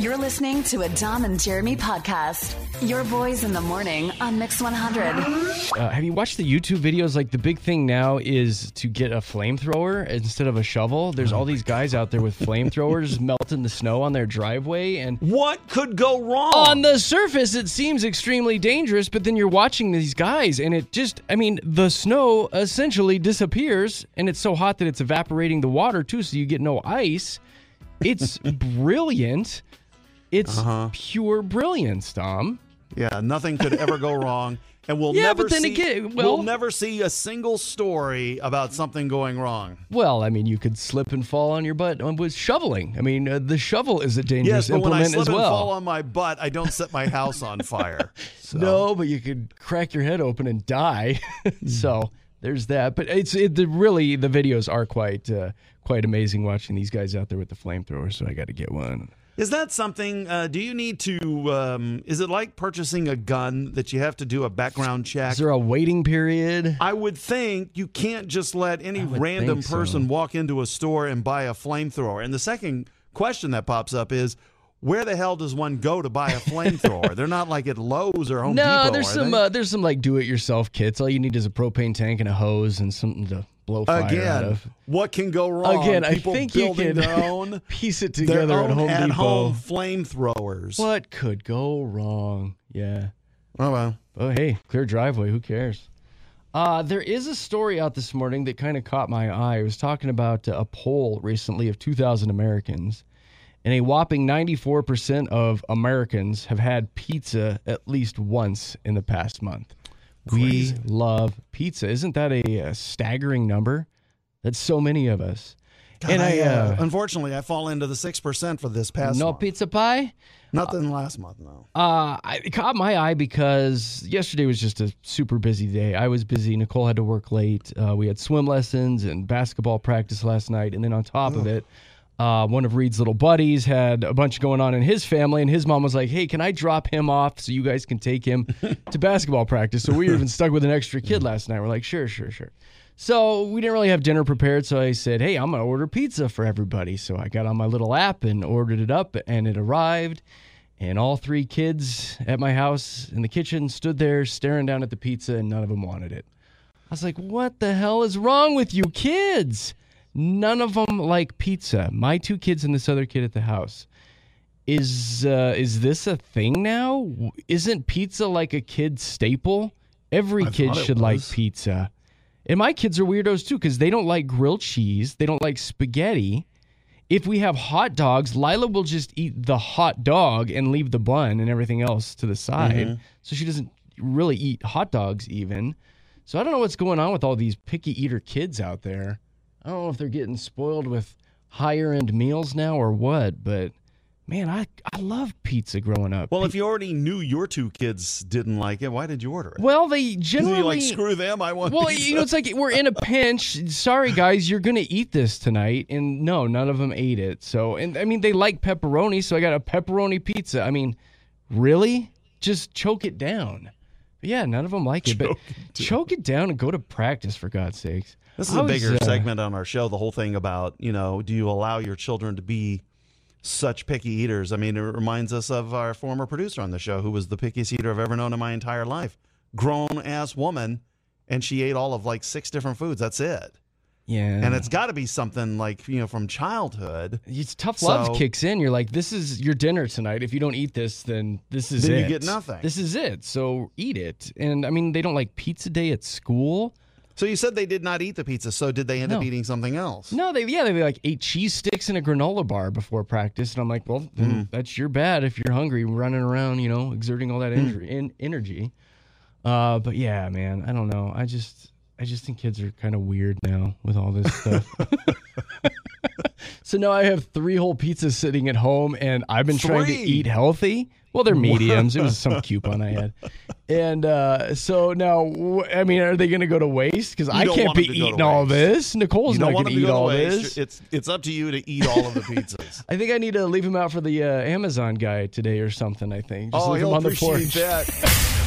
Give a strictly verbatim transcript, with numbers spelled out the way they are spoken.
You're listening to a Dom and Jeremy podcast. Your boys in the morning on Mix one hundred. Uh, have you watched the YouTube videos? Like, the big thing now is to get a flamethrower instead of a shovel. There's all these guys out there with flamethrowers melting the snow on their driveway. And what could go wrong? On the surface, it seems extremely dangerous, but then you're watching these guys, and it just, I mean, the snow essentially disappears, and it's so hot that it's evaporating the water, too, so you get no ice. It's brilliant. It's uh-huh. pure brilliance, Dom. Yeah, nothing could ever go wrong. And we'll yeah, never but then see, again, well, we'll never see a single story about something going wrong. Well, I mean, you could slip and fall on your butt with shoveling. I mean, uh, the shovel is a dangerous yes, but implement when I slip as well. and fall on my butt, I don't set my house on fire. So. No, but you could crack your head open and die. So there's that. But it's it, the, really, the videos are quite uh, quite amazing watching these guys out there with the flamethrower, so I got to get one. Is that something, uh, do you need to, um, is it like purchasing a gun that you have to do a background check? Is there a waiting period? I would think you can't just let any random so. person walk into a store and buy a flamethrower. And the second question that pops up is, where the hell does one go to buy a flamethrower? They're not like at Lowe's or Home no, Depot. No, there's some uh, there's some like do-it-yourself kits. All you need is a propane tank and a hose and something to blow fire Again, out of. What can go wrong? Again, People I think building you can their own, piece it together their own at Home at Depot. home flamethrowers. What could go wrong? Yeah. Oh well. Oh hey, clear driveway. Who cares? Uh, there is a story out this morning that kind of caught my eye. I was talking about uh, a poll recently of two thousand Americans. And a whopping ninety-four percent of Americans have had pizza at least once in the past month. Crazy. We love pizza. Isn't that a, a staggering number? That's so many of us. God, and I, I uh, uh, unfortunately, I fall into the six percent for this past no month. pizza pie? Nothing uh, last month, no. Uh, it caught my eye because yesterday was just a super busy day. I was busy. Nicole had to work late. Uh, we had swim lessons and basketball practice last night. And then on top Ugh. of it, Uh, one of Reed's little buddies had a bunch going on in his family, and his mom was like, hey, can I drop him off so you guys can take him to basketball practice? So we were even stuck with an extra kid last night. We're like, sure, sure, sure. So we didn't really have dinner prepared, so I said, hey, I'm going to order pizza for everybody. So I got on my little app and ordered it up, and it arrived, and all three kids at my house in the kitchen stood there staring down at the pizza, and none of them wanted it. I was like, what the hell is wrong with you kids? None of them like pizza. My two kids and this other kid at the house. Is uh, is this a thing now? Isn't pizza like a kid staple? Every I kid should was. like pizza. And my kids are weirdos too because they don't like grilled cheese. They don't like spaghetti. If we have hot dogs, Lila will just eat the hot dog and leave the bun and everything else to the side. Mm-hmm. So she doesn't really eat hot dogs even. So I don't know what's going on with all these picky eater kids out there. I don't know if they're getting spoiled with higher-end meals now or what, but, man, I, I love pizza growing up. Well, if you already knew your two kids didn't like it, why did you order it? Well, they generally... You're like, screw them, I want Well, pizza. you know, it's like we're in a pinch. Sorry, guys, you're going to eat this tonight. And, no, none of them ate it. So, and I mean, they like pepperoni, so I got a pepperoni pizza. I mean, really? Just choke it down. But yeah, none of them like it, but it choke it down and go to practice, for God's sakes. This is I a was, bigger uh, segment on our show, the whole thing about, you know, do you allow your children to be such picky eaters? I mean, it reminds us of our former producer on the show who was the pickiest eater I've ever known in my entire life. Grown-ass woman, and she ate all of like six different foods. That's it. Yeah. And it's got to be something like, you know, from childhood. It's tough love So- kicks in. You're like, this is your dinner tonight. If you don't eat this, then this is Then it. you get nothing. This is it. So eat it. And I mean, they don't like pizza day at school. So you said they did not eat the pizza, so did they end No. up eating something else? No, they yeah, they like ate cheese sticks and a granola bar before practice. And I'm like, well, then Mm. that's your bad if you're hungry, running around, you know, exerting all that injury, in, energy. Uh, but yeah, man, I don't know. I just I just think kids are kind of weird now with all this stuff. So now I have three whole pizzas sitting at home, and I've been trying to Three? eat healthy. Well, they're mediums. It was some coupon I had. And uh, so now, w- I mean, are they going to go to waste? Because I don't can't want be them to go to eating all waste. this. Nicole's You not don't going want to them to eat go to all waste. this. It's it's up to you to eat all of the pizzas. I think I need to leave him out for the uh, Amazon guy today or something, I think. Just Oh, leave him he'll on the appreciate porch. that.